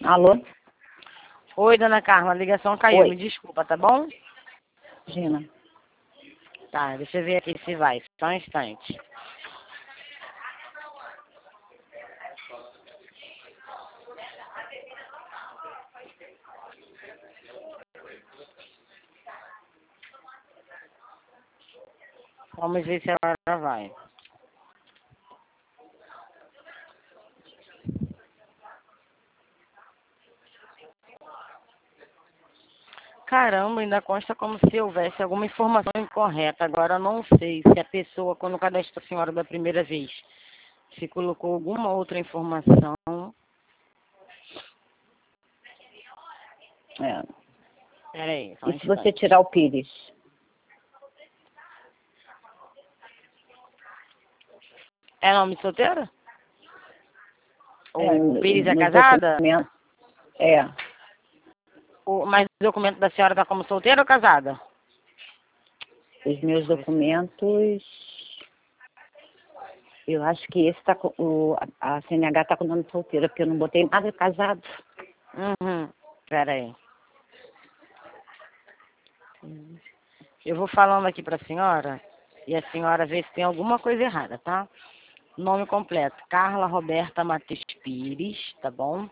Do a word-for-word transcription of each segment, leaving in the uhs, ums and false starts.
Alô? Oi, dona Carla, a ligação caiu, Oi. me desculpa, tá bom? Gina. Tá, deixa eu ver aqui se vai, só um instante. Vamos ver se ela vai. Caramba, ainda consta como se houvesse alguma informação incorreta. Agora eu não sei se a pessoa, quando cadastrou a senhora da primeira vez, se colocou alguma outra informação. É. Peraí, só um E se você instante. tirar o Pires? É nome de solteira? O É, Pires é nos casada? documentos. É. O, mas o documento da senhora tá como solteira ou casada? Os meus documentos. Eu acho que esse tá com. O, a C N H tá com o nome de solteira, porque eu não botei nada casado. Uhum. Peraí. Eu vou falando aqui pra senhora e a senhora vê se tem alguma coisa errada, tá? Nome completo, Carla Roberta Matheus Pires, tá bom?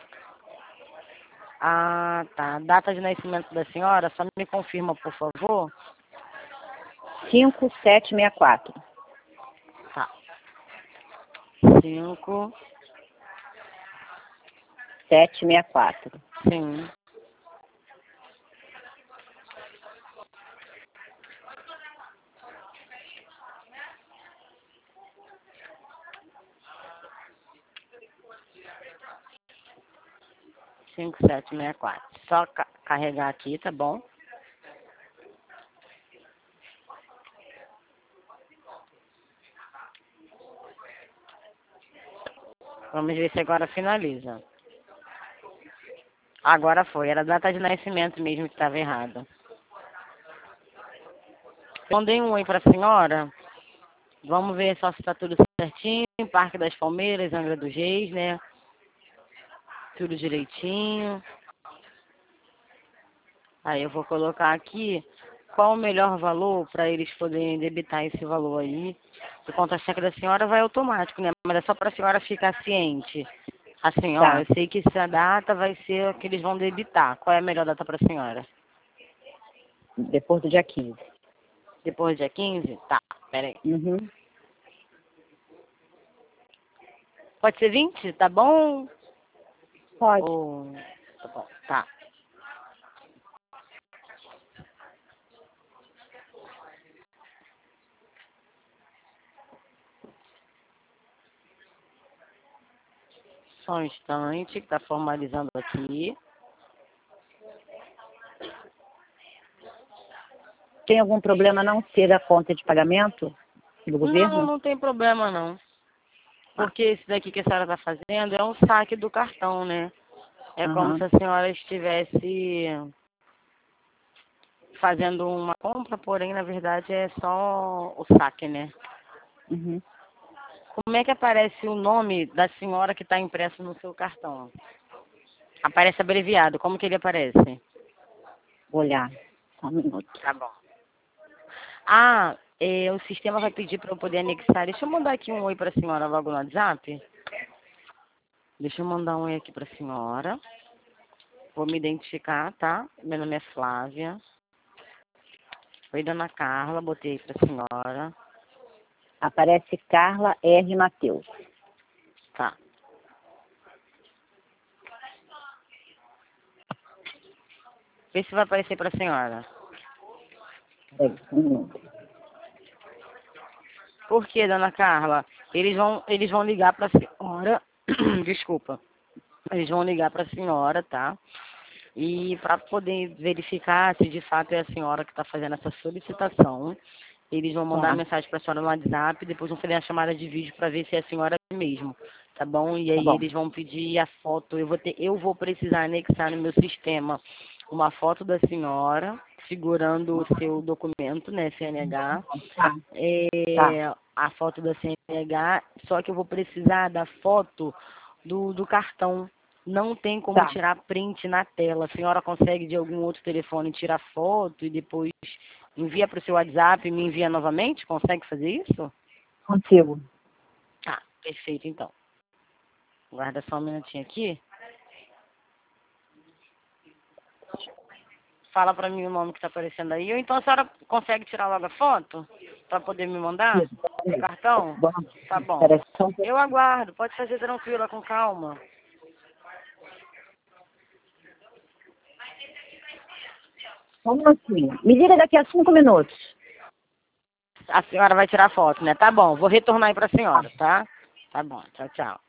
Ah, tá. Data de nascimento da senhora, só me confirma, por favor. cinco sete seis quatro. Tá. Cinco. sete seis quatro. Sim. Cinco, sete, seis, quatro. Só ca carregar aqui, tá bom? Vamos ver se agora finaliza. Agora foi. Era a data de nascimento mesmo que estava errada. Mandei um oi pra senhora. Vamos ver só se tá tudo certinho. Parque das Palmeiras, Angra dos Reis, né? Tudo direitinho. Aí eu vou colocar aqui qual o melhor valor para eles poderem debitar esse valor aí. O conta-cheque da senhora vai automático, né? Mas é só para a senhora ficar ciente. Assim, ó, Tá. eu sei que essa data vai ser a que eles vão debitar. Qual é a melhor data para a senhora? Depois do dia quinze. Depois do dia quinze? Tá, peraí. Uhum. Pode ser vinte? Tá bom? Pode. Ou... Tá bom, tá. Só um instante, que tá formalizando aqui. Tem algum problema não ser a conta de pagamento do Não, governo? não tem problema não. Porque esse daqui que a senhora tá fazendo é um saque do cartão, né? É como Aham. se a senhora estivesse fazendo uma compra, porém, na verdade, é só o saque, né? Uhum. Como é que aparece o nome da senhora que está impresso no seu cartão? Aparece abreviado. Como que ele aparece? Vou olhar. Só um minuto. Tá bom. Ah, é, o sistema vai pedir para eu poder anexar. Deixa eu mandar aqui um oi para a senhora logo no WhatsApp. Deixa eu mandar um oi aqui para a senhora. Vou me identificar, tá? Meu nome é Flávia. Oi, dona Carla. Botei para a senhora. Aparece Carla R. Matheus. Tá. Vê se vai aparecer para a senhora. Peraí, um minuto. Por quê, dona Carla? Eles vão, eles vão ligar para a senhora. Desculpa. Eles vão ligar para a senhora, tá? E para poder verificar se de fato é a senhora que está fazendo essa solicitação, eles vão mandar Tá. uma mensagem para a senhora no WhatsApp, depois vão fazer a chamada de vídeo para ver se é a senhora mesmo, tá bom? E Tá aí bom. eles vão pedir a foto, eu vou ter, eu vou precisar anexar no meu sistema uma foto da senhora segurando o seu documento, né, C N H, Tá. Tá. é, a foto da C N H, só que eu vou precisar da foto do, do cartão. Não tem como Tá. tirar print na tela. A senhora consegue de algum outro telefone tirar foto e depois envia para o seu WhatsApp e me envia novamente? Consegue fazer isso? Consigo. Tá, perfeito então. Guarda só um minutinho aqui. Fala pra mim o nome que tá aparecendo aí. Ou então a senhora consegue tirar logo a foto? Pra poder me mandar? Isso, No cartão? Bom, Tá bom. peraí, só um pouco. Eu aguardo. Pode fazer tranquila, com calma. Só um minutinho. Me liga daqui a cinco minutos. A senhora vai tirar foto, né? Tá bom. Vou retornar aí pra senhora, tá? Tá bom. Tchau, tchau.